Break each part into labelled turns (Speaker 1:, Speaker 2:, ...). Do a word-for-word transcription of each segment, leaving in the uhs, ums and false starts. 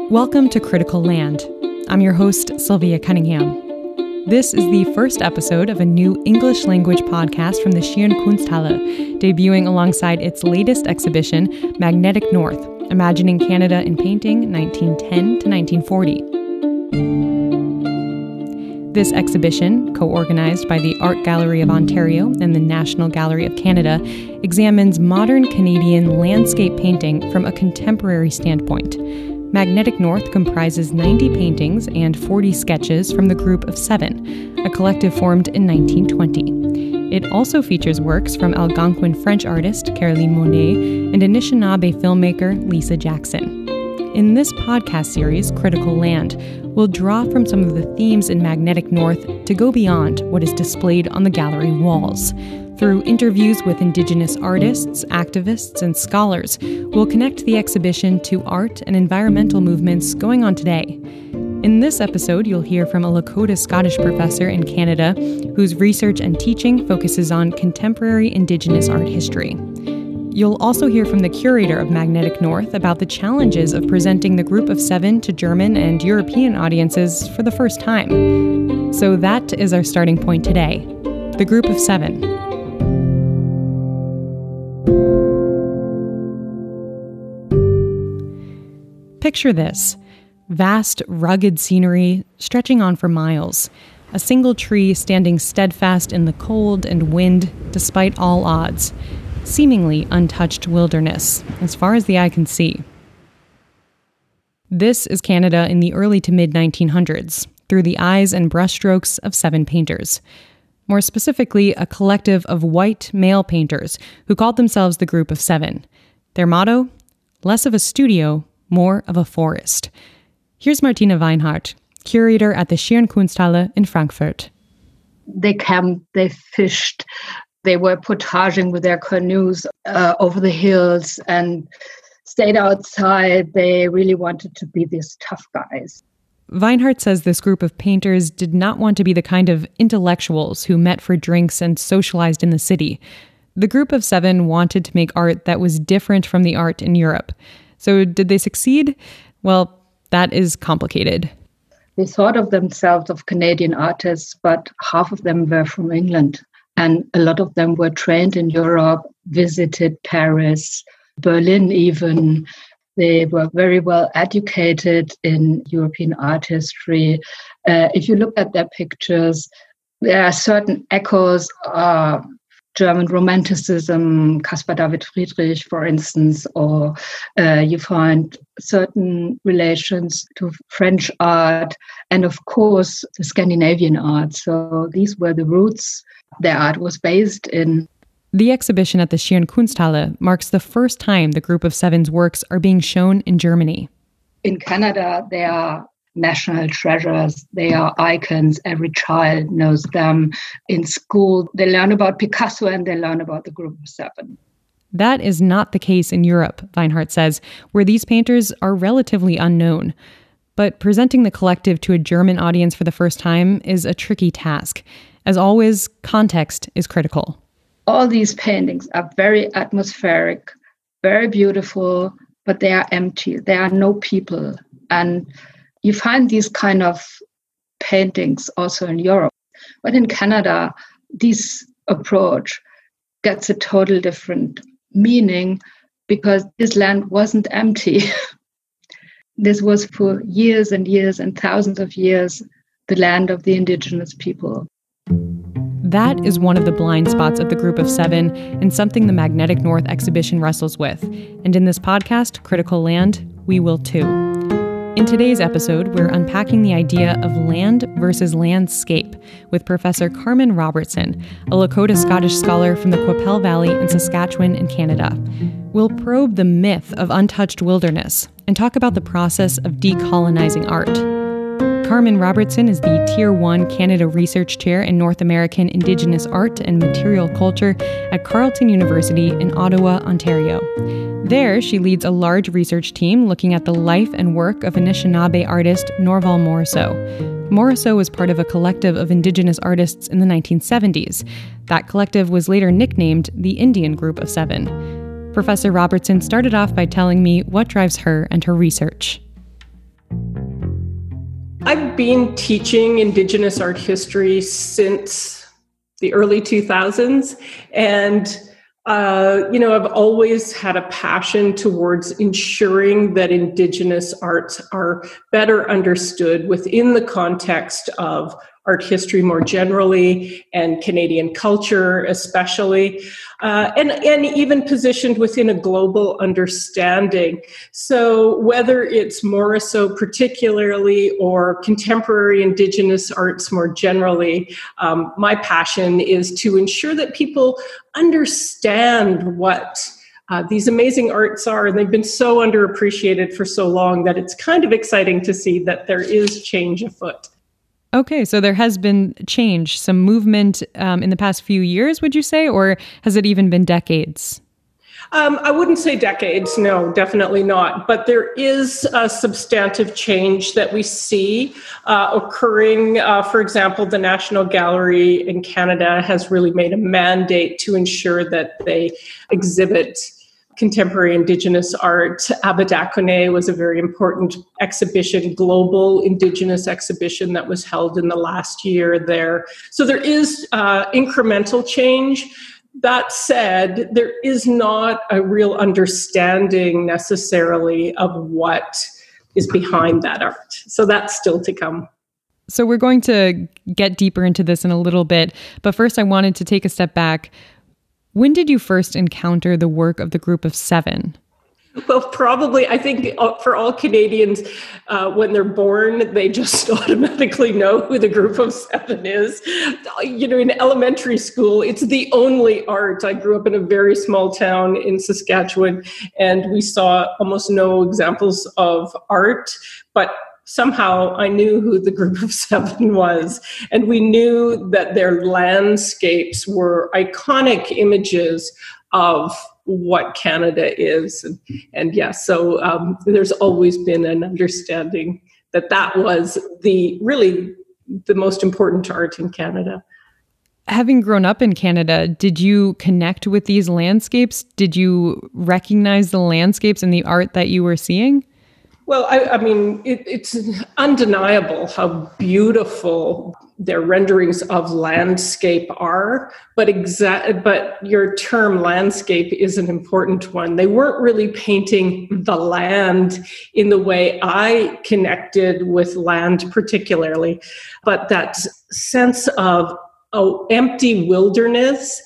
Speaker 1: Welcome to Critical Land. I'm your host, Sylvia Cunningham. This is the first episode of a new English language podcast from the Scherenkunsthalle, debuting alongside its latest exhibition, Magnetic North, Imagining Canada in Painting, nineteen ten to nineteen forty. This exhibition, co-organized by the Art Gallery of Ontario and the National Gallery of Canada, examines modern Canadian landscape painting from a contemporary standpoint. Magnetic North comprises ninety paintings and forty sketches from the Group of Seven, a collective formed in nineteen twenty. It also features works from Algonquin French artist Caroline Monet and Anishinaabe filmmaker Lisa Jackson. In this podcast series, Critical Land, we'll draw from some of the themes in Magnetic North to go beyond what is displayed on the gallery walls. Through interviews with Indigenous artists, activists, and scholars, we'll connect the exhibition to art and environmental movements going on today. In this episode, you'll hear from a Lakota Scottish professor in Canada whose research and teaching focuses on contemporary Indigenous art history. You'll also hear from the curator of Magnetic North about the challenges of presenting the Group of Seven to German and European audiences for the first time. So that is our starting point today, the Group of Seven. Picture this: vast, rugged scenery stretching on for miles. A single tree standing steadfast in the cold and wind despite all odds. Seemingly untouched wilderness, as far as the eye can see. This is Canada in the early to mid nineteen hundreds, through the eyes and brushstrokes of seven painters. More specifically, a collective of white male painters who called themselves the Group of Seven. Their motto? Less of a studio, more of a forest. Here's Martina Weinhardt, curator at the Scherenkunsthalle in Frankfurt.
Speaker 2: They camped, they fished, they were portaging with their canoes uh, over the hills and stayed outside. They really wanted to be these tough guys.
Speaker 1: Weinhardt says this group of painters did not want to be the kind of intellectuals who met for drinks and socialized in the city. The Group of Seven wanted to make art that was different from the art in Europe. So did they succeed? Well, that is complicated.
Speaker 2: They thought of themselves as Canadian artists, but half of them were from England. And a lot of them were trained in Europe, visited Paris, Berlin even. They were very well educated in European art history. Uh, if you look at their pictures, there are certain echoes of German Romanticism, Caspar David Friedrich, for instance, or uh, you find certain relations to French art and, of course, the Scandinavian art. So these were the roots their art was based in.
Speaker 1: The exhibition at the Scherenkunsthalle marks the first time the Group of Seven's works are being shown in Germany.
Speaker 2: In Canada, they are national treasures. They are icons. Every child knows them. In school, they learn about Picasso and they learn about the Group of Seven.
Speaker 1: That is not the case in Europe, Weinhardt says, where these painters are relatively unknown. But presenting the collective to a German audience for the first time is a tricky task. As always, context is critical.
Speaker 2: All these paintings are very atmospheric, very beautiful, but they are empty. There are no people. And you find these kind of paintings also in Europe. But in Canada, this approach gets a total different meaning because this land wasn't empty. This was for years and years and thousands of years the land of the Indigenous people.
Speaker 1: That is one of the blind spots of the Group of Seven and something the Magnetic North exhibition wrestles with. And in this podcast, Critical Land, we will too. In today's episode, we're unpacking the idea of land versus landscape with Professor Carmen Robertson, a Lakota Scottish scholar from the Qu'Appelle Valley in Saskatchewan in Canada. We'll probe the myth of untouched wilderness and talk about the process of decolonizing art. Carmen Robertson is the Tier one Canada Research Chair in North American Indigenous Art and Material Culture at Carleton University in Ottawa, Ontario. There, she leads a large research team looking at the life and work of Anishinaabe artist Norval Morrisseau. Morrisseau was part of a collective of Indigenous artists in the nineteen seventies. That collective was later nicknamed the Indian Group of Seven. Professor Robertson started off by telling me what drives her and her research.
Speaker 3: I've been teaching Indigenous art history since the early two thousands, and uh, you know, I've always had a passion towards ensuring that Indigenous arts are better understood within the context of art history more generally and Canadian culture especially, uh, and, and even positioned within a global understanding. So whether it's Morisot particularly or contemporary Indigenous arts more generally, um, my passion is to ensure that people understand what uh, these amazing arts are, and they've been so underappreciated for so long that it's kind of exciting to see that there is change afoot.
Speaker 1: Okay, so there has been change, some movement um, in the past few years, would you say, or has it even been decades?
Speaker 3: Um, I wouldn't say decades, no, definitely not. But there is a substantive change that we see uh, occurring. Uh, for example, the National Gallery in Canada has really made a mandate to ensure that they exhibit contemporary Indigenous art. Abedakone was a very important exhibition, global Indigenous exhibition that was held in the last year there. So there is uh, incremental change. That said, there is not a real understanding necessarily of what is behind that art. So that's still to come.
Speaker 1: So we're going to get deeper into this in a little bit, but first I wanted to take a step back. When did you first encounter the work of the Group of Seven?
Speaker 3: Well, probably, I think for all Canadians, uh, when they're born, they just automatically know who the Group of Seven is. You know, in elementary school, it's the only art. I grew up in a very small town in Saskatchewan, and we saw almost no examples of art, but somehow I knew who the Group of Seven was, and we knew that their landscapes were iconic images of what Canada is. And, and yeah, so um, there's always been an understanding that that was the really the most important art in Canada.
Speaker 1: Having grown up in Canada, did you connect with these landscapes? Did you recognize the landscapes and the art that you were seeing?
Speaker 3: Well, I, I mean, it, it's undeniable how beautiful their renderings of landscape are, but exa- but your term landscape is an important one. They weren't really painting the land in the way I connected with land particularly, but that sense of oh, empty wilderness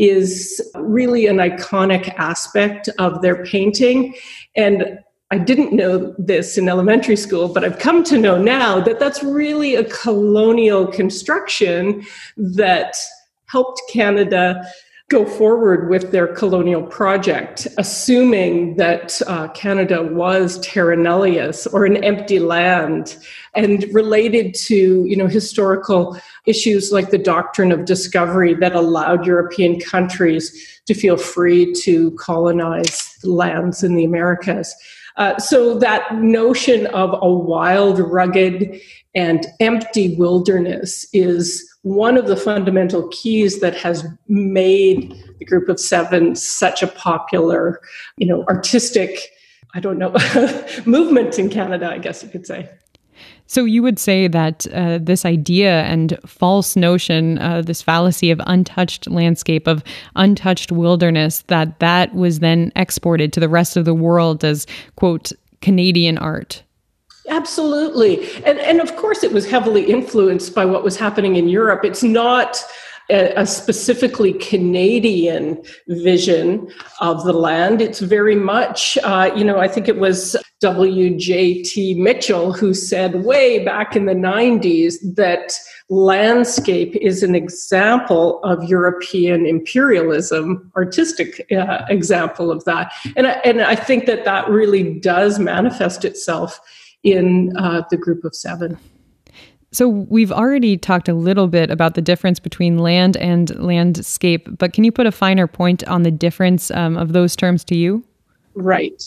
Speaker 3: is really an iconic aspect of their painting. And I didn't know this in elementary school, but I've come to know now that that's really a colonial construction that helped Canada go forward with their colonial project, assuming that uh, Canada was terra nullius, or an empty land, and related to, you know, historical issues like the doctrine of discovery that allowed European countries to feel free to colonize lands in the Americas. Uh, so that notion of a wild, rugged, and empty wilderness is one of the fundamental keys that has made the Group of Seven such a popular, you know, artistic, I don't know, movement in Canada, I guess you could say.
Speaker 1: So you would say that uh, this idea and false notion, uh, this fallacy of untouched landscape, of untouched wilderness, that that was then exported to the rest of the world as, quote, Canadian art.
Speaker 3: Absolutely. And, and of course, it was heavily influenced by what was happening in Europe. It's not a, a specifically Canadian vision of the land. It's very much, uh, you know, I think it was W J T Mitchell who said way back in the nineties that landscape is an example of European imperialism, artistic uh, example of that. And I, and I think that that really does manifest itself in uh, the Group of Seven.
Speaker 1: So we've already talked a little bit about the difference between land and landscape, but can you put a finer point on the difference um, of those terms to you?
Speaker 3: Right.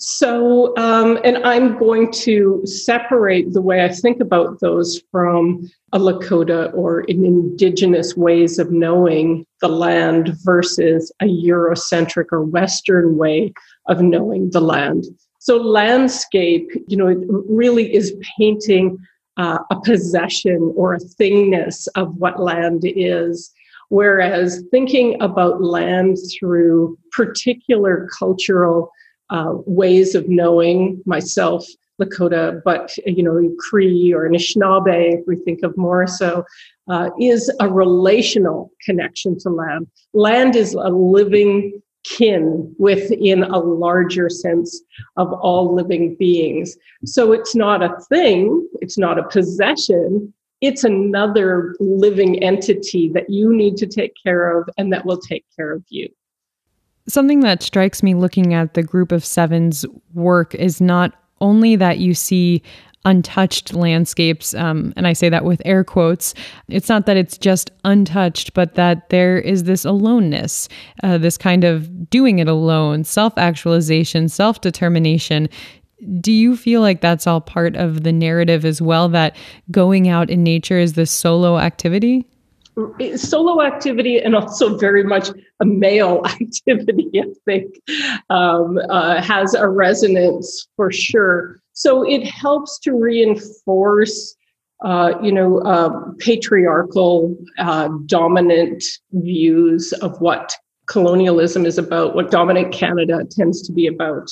Speaker 3: So, um, and I'm going to separate the way I think about those from a Lakota or an Indigenous ways of knowing the land versus a Eurocentric or Western way of knowing the land. So landscape, you know, it really is painting uh, a possession or a thingness of what land is. Whereas thinking about land through particular cultural uh, ways of knowing, myself, Lakota, but, you know, Cree or Anishinaabe, if we think of more so, uh, is a relational connection to land. Land is a living kin within a larger sense of all living beings. So it's not a thing, it's not a possession, it's another living entity that you need to take care of and that will take care of you.
Speaker 1: Something that strikes me looking at the Group of Seven's work is not only that you see untouched landscapes, um, and I say that with air quotes. It's not that it's just untouched, but that there is this aloneness, uh, this kind of doing it alone, self-actualization, self-determination. Do you feel like that's all part of the narrative as well, that going out in nature is this solo activity?
Speaker 3: Solo activity, and also very much a male activity, I think, um, uh, has a resonance for sure. So it helps to reinforce, uh, you know, uh, patriarchal, uh, dominant views of what colonialism is about, what dominant Canada tends to be about.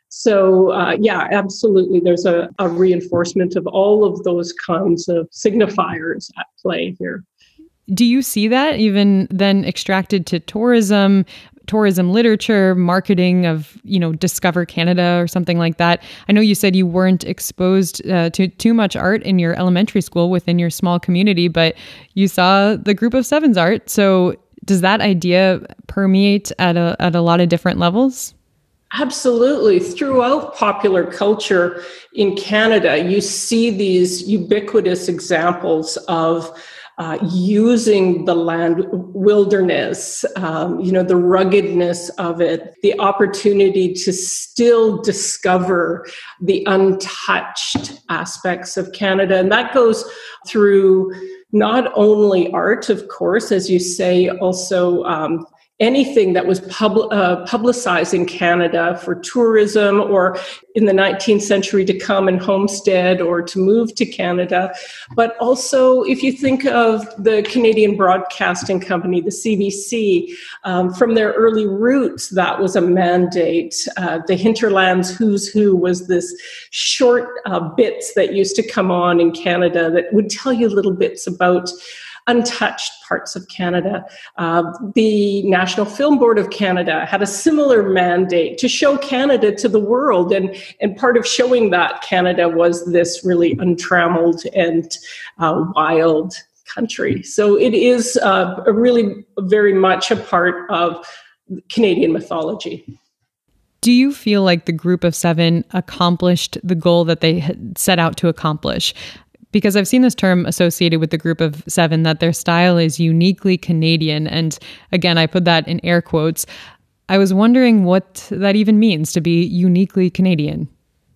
Speaker 3: So, uh, yeah, absolutely. There's a, a reinforcement of all of those kinds of signifiers at play here.
Speaker 1: Do you see that even then extracted to tourism, tourism literature, marketing of, you know, Discover Canada or something like that? I know you said you weren't exposed uh, to too much art in your elementary school within your small community, but you saw the Group of Seven's art. So does that idea permeate at a, at a lot of different levels?
Speaker 3: Absolutely. Throughout popular culture in Canada, you see these ubiquitous examples of Uh, using the land wilderness, um, you know, the ruggedness of it, the opportunity to still discover the untouched aspects of Canada. And that goes through not only art, of course, as you say, also um, anything that was pub- uh, publicizing Canada for tourism, or in the nineteenth century to come and homestead or to move to Canada. But also, if you think of the Canadian Broadcasting Company, the C B C, um, from their early roots, that was a mandate. Uh, the Hinterlands Who's Who was this short uh, bits that used to come on in Canada that would tell you little bits about untouched parts of Canada. Uh, the National Film Board of Canada had a similar mandate to show Canada to the world, and, and part of showing that Canada was this really untrammeled and uh, wild country. So it is uh, a really very much a part of Canadian mythology.
Speaker 1: Do you feel like the Group of Seven accomplished the goal that they had set out to accomplish? Because I've seen this term associated with the Group of Seven, that their style is uniquely Canadian. And again, I put that in air quotes. I was wondering what that even means, to be uniquely Canadian.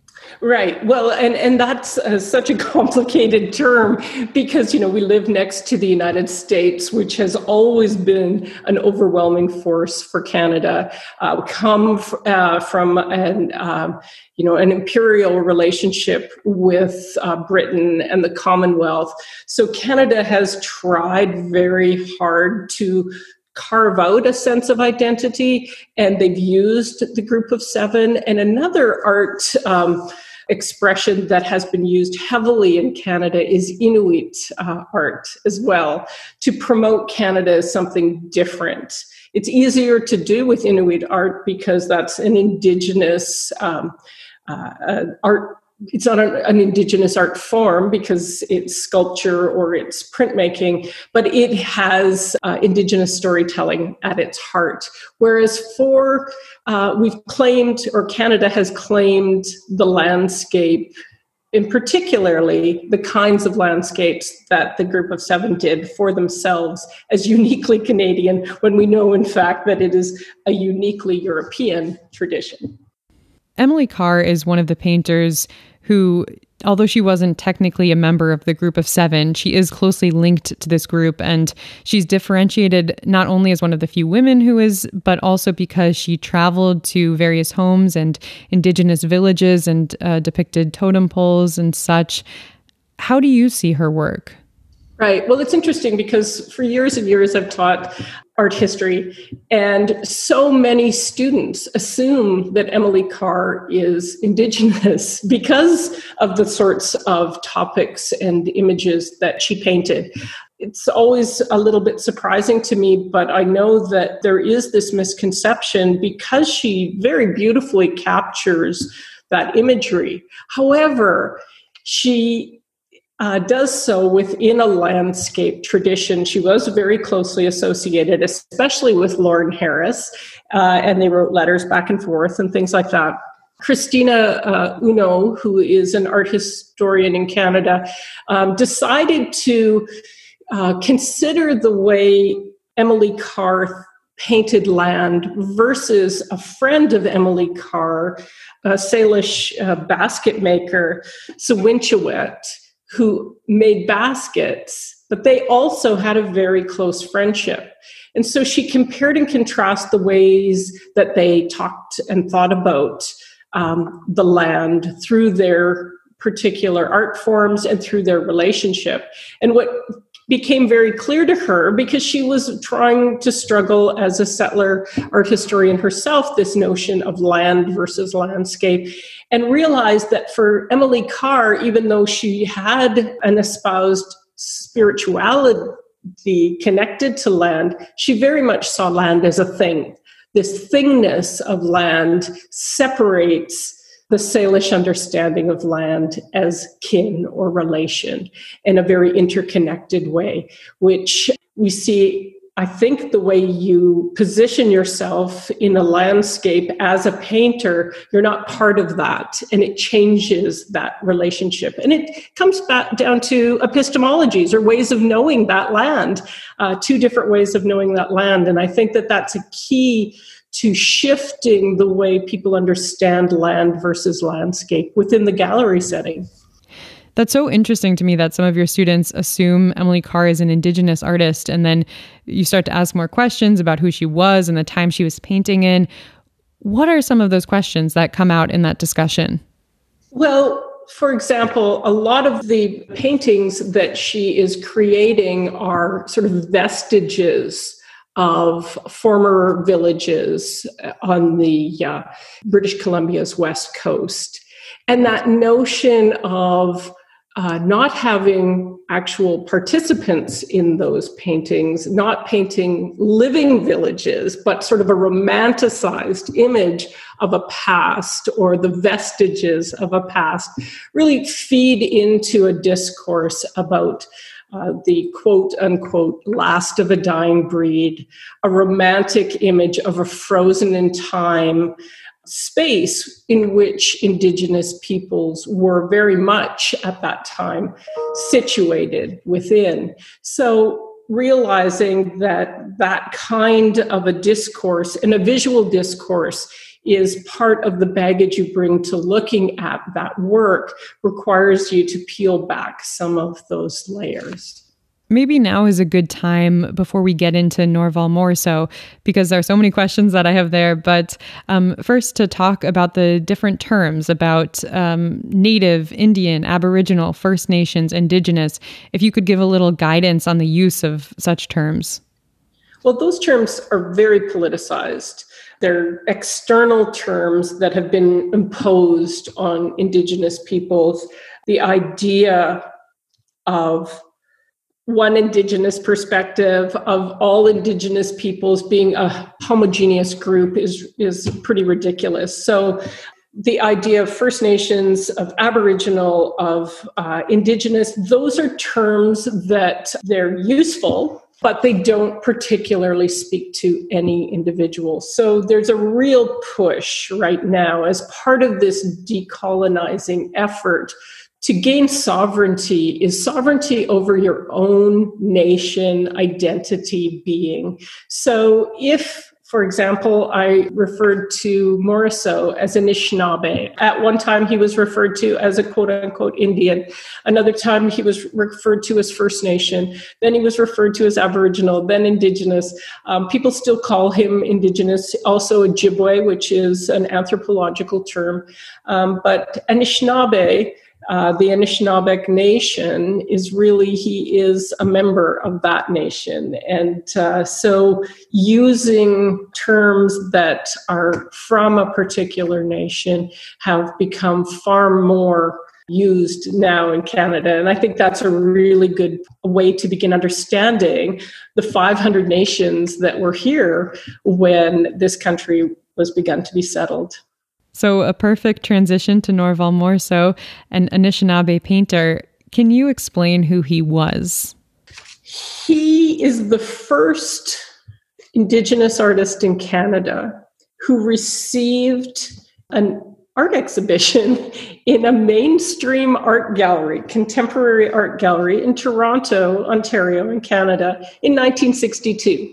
Speaker 3: Right. Well, and, and that's uh, such a complicated term because, you know, we live next to the United States, which has always been an overwhelming force for Canada, uh, come f- uh, from an, um, you know, an imperial relationship with uh, Britain and the Commonwealth. So Canada has tried very hard to carve out a sense of identity, and they've used the Group of Seven. And another art um, expression that has been used heavily in Canada is Inuit uh, art as well, to promote Canada as something different. It's easier to do with Inuit art because that's an Indigenous um, uh, uh, art. It's not an, an Indigenous art form because it's sculpture or it's printmaking, but it has uh, Indigenous storytelling at its heart. Whereas for, uh, we've claimed, or Canada has claimed, the landscape, in particularly the kinds of landscapes that the Group of Seven did for themselves as uniquely Canadian, when we know, in fact, that it is a uniquely European tradition.
Speaker 1: Emily Carr is one of the painters who, although she wasn't technically a member of the Group of Seven, she is closely linked to this group. And she's differentiated not only as one of the few women who is, but also because she traveled to various homes and Indigenous villages and uh, depicted totem poles and such. How do you see her work?
Speaker 3: Right. Well, it's interesting because for years and years I've taught art history, and so many students assume that Emily Carr is Indigenous because of the sorts of topics and images that she painted. It's always a little bit surprising to me, but I know that there is this misconception because she very beautifully captures that imagery. However, she Uh, does so within a landscape tradition. She was very closely associated, especially with Lauren Harris, uh, and they wrote letters back and forth and things like that. Christina uh, Uno, who is an art historian in Canada, um, decided to uh, consider the way Emily Carr painted land versus a friend of Emily Carr, a Salish uh, basket maker, Sewinchewet, who made baskets, but they also had a very close friendship. And so she compared and contrasted the ways that they talked and thought about um, the land through their particular art forms and through their relationship. And what became very clear to her, because she was trying to struggle as a settler art historian herself, this notion of land versus landscape, and realized that for Emily Carr, even though she had an espoused spirituality connected to land, she very much saw land as a thing. This thingness of land separates the Salish understanding of land as kin or relation in a very interconnected way, which we see, I think, the way you position yourself in a landscape as a painter, you're not part of that, and it changes that relationship. And it comes back down to epistemologies or ways of knowing that land, uh, two different ways of knowing that land. And I think that that's a key to shifting the way people understand land versus landscape within the gallery setting.
Speaker 1: That's so interesting to me that some of your students assume Emily Carr is an Indigenous artist, and then you start to ask more questions about who she was and the time she was painting in. What are some of those questions that come out in that discussion?
Speaker 3: Well, for example, a lot of the paintings that she is creating are sort of vestiges of former villages on the uh, British Columbia's west coast. And that notion of uh, not having actual participants in those paintings, not painting living villages, but sort of a romanticized image of a past or the vestiges of a past, really feed into a discourse about Uh, the quote-unquote last of a dying breed, a romantic image of a frozen in time space in which Indigenous peoples were very much at that time situated within. So realizing that that kind of a discourse and a visual discourse is part of the baggage you bring to looking at that work requires you to peel back some of those layers.
Speaker 1: Maybe now is a good time before we get into Norval Morrisseau, because there are so many questions that I have there. But um, first, to talk about the different terms about um, Native, Indian, Aboriginal, First Nations, Indigenous, if you could give a little guidance on the use of such terms.
Speaker 3: Well, those terms are very politicized. They're external terms that have been imposed on Indigenous peoples. The idea of one Indigenous perspective of all Indigenous peoples being a homogeneous group is, is pretty ridiculous. So the idea of First Nations, of Aboriginal, of uh, Indigenous, those are terms that they're useful, but they don't particularly speak to any individual. So there's a real push right now as part of this decolonizing effort to gain sovereignty, is sovereignty over your own nation, identity, being. So if, for example, I referred to Morrisseau as an Anishinaabe. At one time, he was referred to as a quote-unquote Indian. Another time, he was referred to as First Nation. Then he was referred to as Aboriginal, then Indigenous. Um, people still call him Indigenous. Also Ojibwe, which is an anthropological term. Um, but Anishinaabe uh, the Anishinaabe Nation is really, he is a member of that nation. And uh, so using terms that are from a particular nation have become far more used now in Canada. And I think that's a really good way to begin understanding the five hundred nations that were here when this country was begun to be settled.
Speaker 1: So a perfect transition to Norval Morso, an Anishinaabe painter. Can you explain who he was?
Speaker 3: He is the first Indigenous artist in Canada who received an art exhibition in a mainstream art gallery, contemporary art gallery in Toronto, Ontario, in Canada in nineteen sixty-two.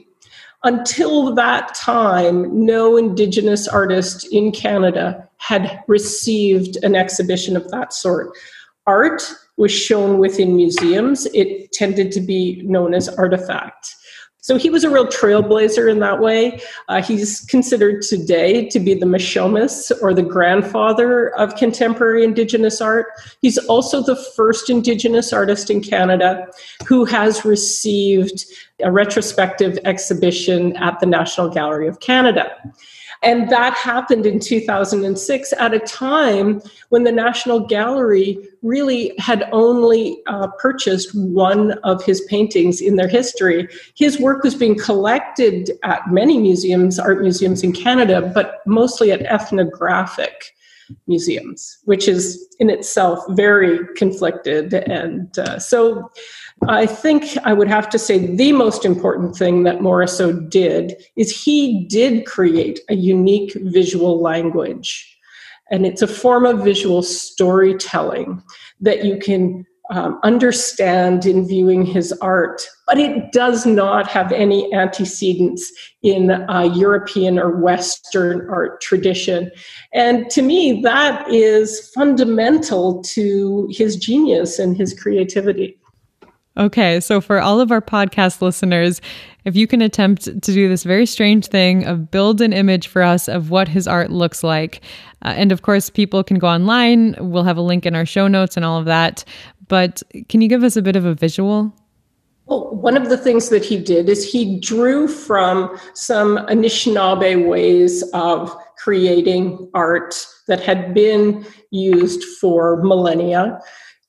Speaker 3: Until that time, no Indigenous artist in Canada had received an exhibition of that sort. Art was shown within museums. It tended to be known as artifact. So he was a real trailblazer in that way. Uh, he's considered today to be the Mishomis, or the grandfather of contemporary Indigenous art. He's also the first Indigenous artist in Canada who has received a retrospective exhibition at the National Gallery of Canada. And that happened in two thousand six at a time when the National Gallery really had only uh, purchased one of his paintings in their history. His work was being collected at many museums, art museums in Canada, but mostly at ethnographic museums, which is in itself very conflicted. And uh, so I think I would have to say the most important thing that Morso did is he did create a unique visual language. And it's a form of visual storytelling that you can um, understand in viewing his art, but it does not have any antecedents in a European or Western art tradition. And to me, that is fundamental to his genius and his creativity.
Speaker 1: Okay, so for all of our podcast listeners, if you can attempt to do this very strange thing of build an image for us of what his art looks like. Uh, and of course, people can go online. We'll have a link in our show notes and all of that. But can you give us a bit of a visual?
Speaker 3: Well, one of the things that he did is he drew from some Anishinaabe ways of creating art that had been used for millennia.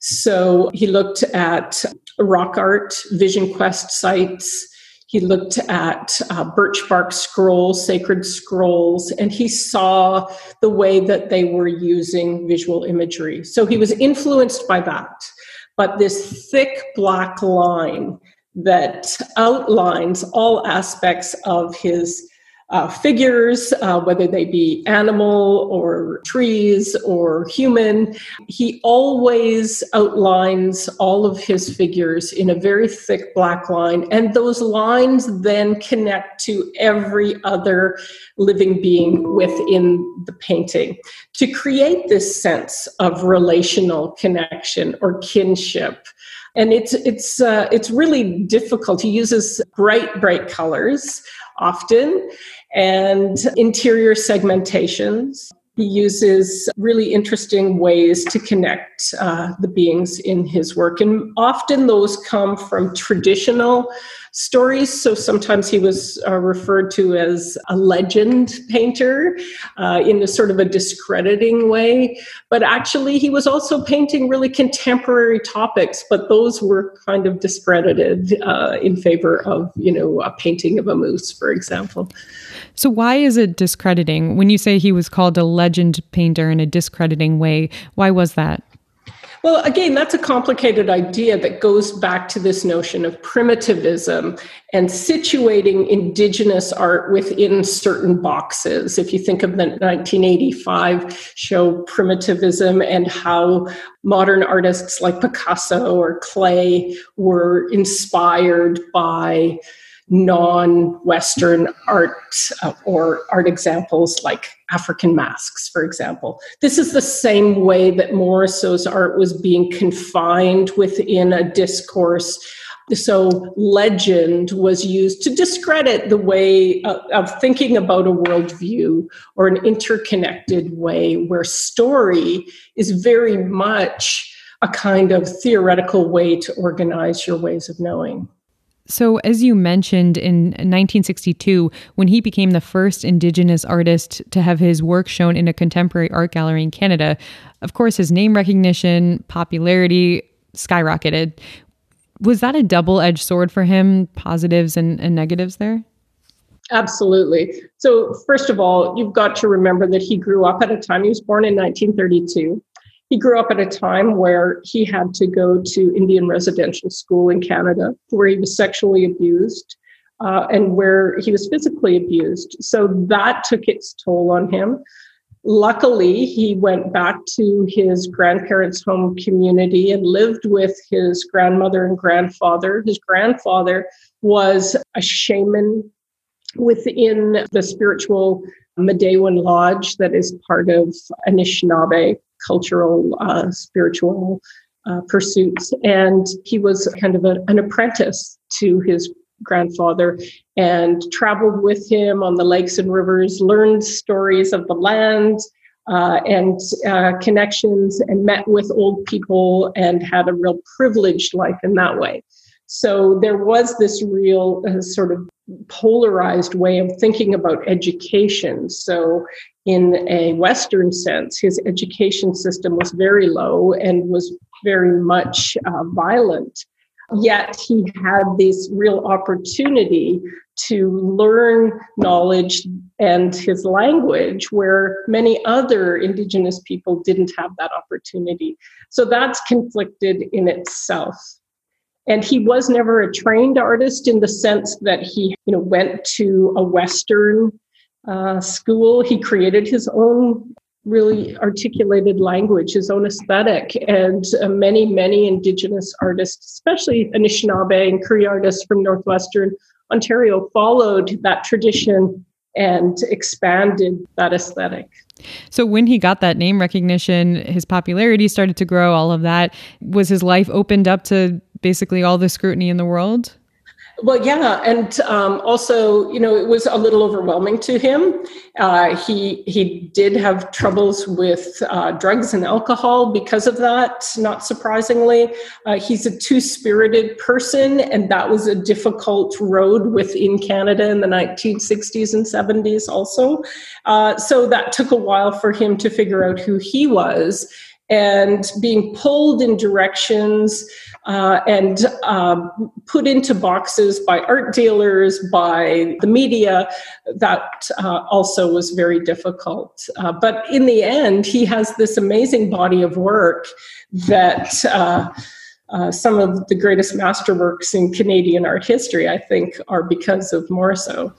Speaker 3: So he looked at rock art, Vision Quest sites. He looked at uh, birch bark scrolls, sacred scrolls, and he saw the way that they were using visual imagery. So he was influenced by that. But this thick black line that outlines all aspects of his Uh, figures, uh, whether they be animal or trees or human. He always outlines all of his figures in a very thick black line, and those lines then connect to every other living being within the painting to create this sense of relational connection or kinship. And it's it's uh, it's really difficult. He uses bright, bright colors often, and interior segmentations. He uses really interesting ways to connect uh, the beings in his work. And often those come from traditional stories. So sometimes he was uh, referred to as a legend painter uh, in a sort of a discrediting way. But actually, he was also painting really contemporary topics, but those were kind of discredited uh, in favor of, you know, a painting of a moose, for example.
Speaker 1: So why is it discrediting? When you say he was called a legend painter in a discrediting way, why was that?
Speaker 3: Well, again, that's a complicated idea that goes back to this notion of primitivism and situating Indigenous art within certain boxes. If you think of the nineteen eighty-five show Primitivism and how modern artists like Picasso or Klee were inspired by non-Western art uh, or art examples like African masks, for example. This is the same way that Morso's art was being confined within a discourse. So legend was used to discredit the way of, of thinking about a worldview or an interconnected way where story is very much a kind of theoretical way to organize your ways of knowing.
Speaker 1: So, as you mentioned, in nineteen sixty-two, when he became the first Indigenous artist to have his work shown in a contemporary art gallery in Canada, of course, his name recognition, popularity skyrocketed. Was that a double-edged sword for him, positives and, and negatives there?
Speaker 3: Absolutely. So, first of all, you've got to remember that he grew up at a time, he was born in nineteen thirty-two. He grew up at a time where he had to go to Indian residential school in Canada, where he was sexually abused uh, and where he was physically abused. So that took its toll on him. Luckily, he went back to his grandparents' home community and lived with his grandmother and grandfather. His grandfather was a shaman within the spiritual Medewan Lodge that is part of Anishinaabe cultural, uh, spiritual uh, pursuits. And he was kind of a, an apprentice to his grandfather and traveled with him on the lakes and rivers, learned stories of the land uh, and uh, connections, and met with old people and had a real privileged life in that way. So there was this real uh, sort of polarized way of thinking about education. So in a Western sense, his education system was very low and was very much uh, violent. Yet he had this real opportunity to learn knowledge and his language where many other Indigenous people didn't have that opportunity. So that's conflicted in itself. And he was never a trained artist in the sense that he, you know, went to a Western uh, school. He created his own really articulated language, his own aesthetic. And uh, many, many Indigenous artists, especially Anishinaabe and Cree artists from Northwestern Ontario, followed that tradition and expanded that aesthetic.
Speaker 1: So when he got that name recognition, his popularity started to grow, all of that. Was his life opened up to basically all the scrutiny in the world?
Speaker 3: Well, yeah. And um, also, you know, it was a little overwhelming to him. Uh, he he did have troubles with uh, drugs and alcohol because of that, not surprisingly. Uh, he's a two-spirited person, and that was a difficult road within Canada in the nineteen sixties and seventies also. Uh, so that took a while for him to figure out who he was, and being pulled in directions Uh, and uh, put into boxes by art dealers, by the media, that uh, also was very difficult. Uh, but in the end, he has this amazing body of work that uh, uh, some of the greatest masterworks in Canadian art history, I think, are because of Morisot.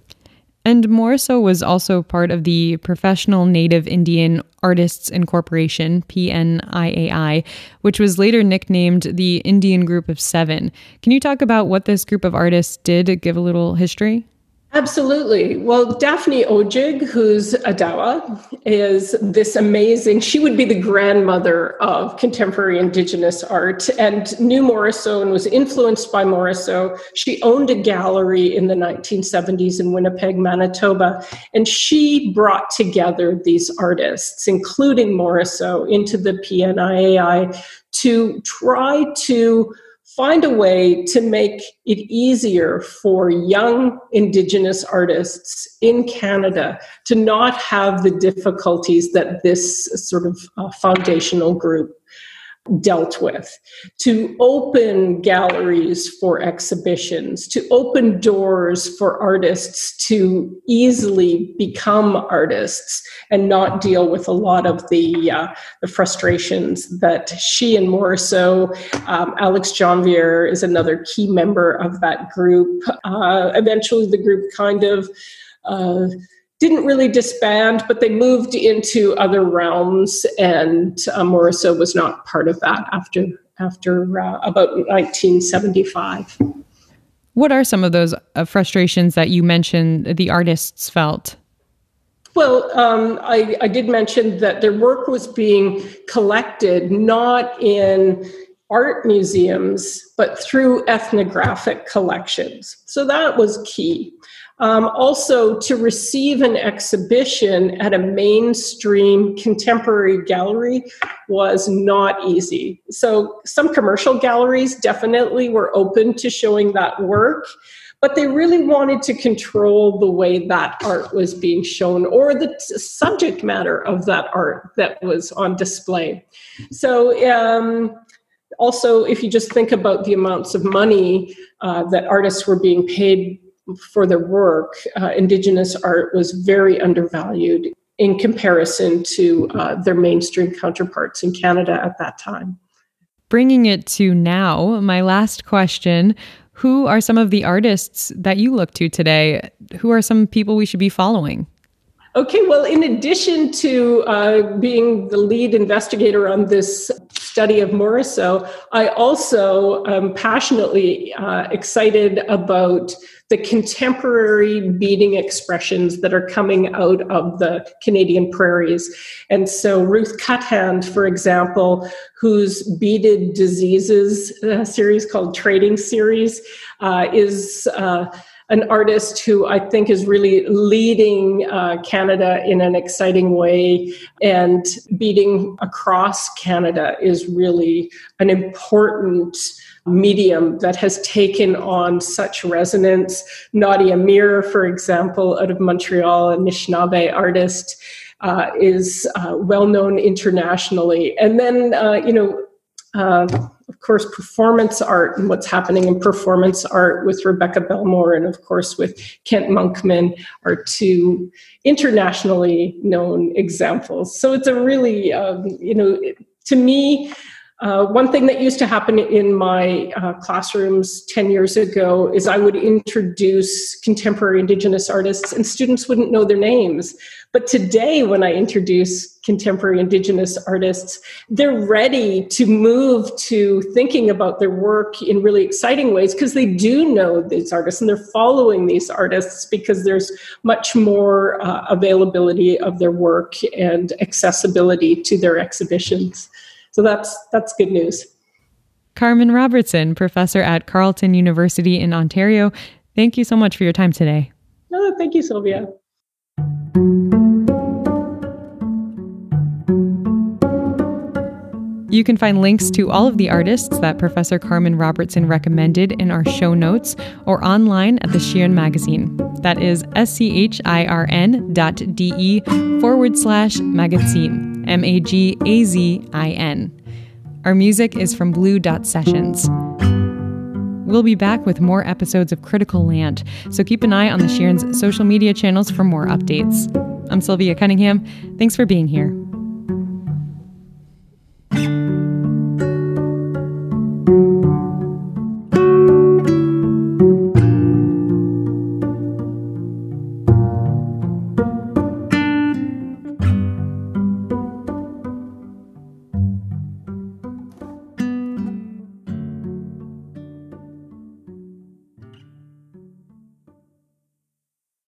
Speaker 1: And Morisot was also part of the Professional Native Indian Artists Incorporation, P N I A I, which was later nicknamed the Indian Group of Seven. Can you talk about what this group of artists did? Give a little history?
Speaker 3: Absolutely. Well, Daphne Ojig, who's a Dawa, is this amazing, she would be the grandmother of contemporary Indigenous art, and knew Morisot and was influenced by Morisot. She owned a gallery in the nineteen seventies in Winnipeg, Manitoba, and she brought together these artists, including Morisot, into the P N I A I to try to find a way to make it easier for young Indigenous artists in Canada to not have the difficulties that this sort of uh, foundational group dealt with, to open galleries for exhibitions, to open doors for artists to easily become artists and not deal with a lot of the uh, the frustrations that she and Morisot, um, Alex Janvier is another key member of that group. Uh, eventually the group kind of uh, didn't really disband, but they moved into other realms, and uh, Morisot was not part of that after after uh, about nineteen seventy-five.
Speaker 1: What are some of those uh, frustrations that you mentioned the artists felt?
Speaker 3: Well, um, I, I did mention that their work was being collected not in art museums, but through ethnographic collections. So that was key. Um, also, to receive an exhibition at a mainstream contemporary gallery was not easy. So some commercial galleries definitely were open to showing that work, but they really wanted to control the way that art was being shown or the t- subject matter of that art that was on display. So um, also, if you just think about the amounts of money uh, that artists were being paid for their work, uh, Indigenous art was very undervalued in comparison to uh, their mainstream counterparts in Canada at that time.
Speaker 1: Bringing it to now, my last question, who are some of the artists that you look to today? Who are some people we should be following?
Speaker 3: Okay, well, in addition to uh, being the lead investigator on this study of Morisot, I also am passionately uh, excited about the contemporary beading expressions that are coming out of the Canadian prairies. And so Ruth Cuthand, for example, whose Beaded Diseases uh, series called Trading Series uh, is uh, an artist who I think is really leading uh, Canada in an exciting way, and beading across Canada is really an important medium that has taken on such resonance. Nadia Mir, for example, out of Montreal, a Anishinaabe artist, uh, is uh, well known internationally. And then, uh, you know, uh, of course, performance art and what's happening in performance art with Rebecca Belmore and, of course, with Kent Monkman are two internationally known examples. So it's a really, um, you know, to me, Uh, one thing that used to happen in my uh, classrooms ten years ago is I would introduce contemporary Indigenous artists and students wouldn't know their names. But today, when I introduce contemporary Indigenous artists, they're ready to move to thinking about their work in really exciting ways because they do know these artists and they're following these artists because there's much more uh, availability of their work and accessibility to their exhibitions. So that's that's good news.
Speaker 1: Carmen Robertson, professor at Carleton University in Ontario, thank you so much for your time today.
Speaker 3: Oh, thank you, Sylvia.
Speaker 1: You can find links to all of the artists that Professor Carmen Robertson recommended in our show notes or online at the Schirn magazine. That is S-C-H-I-R-N dot D-E forward slash magazine, M A G A Z I N. Our music is from Blue Dot Sessions. We'll be back with more episodes of Critical Land, so keep an eye on the Schirn's social media channels for more updates. I'm Sylvia Cunningham. Thanks for being here.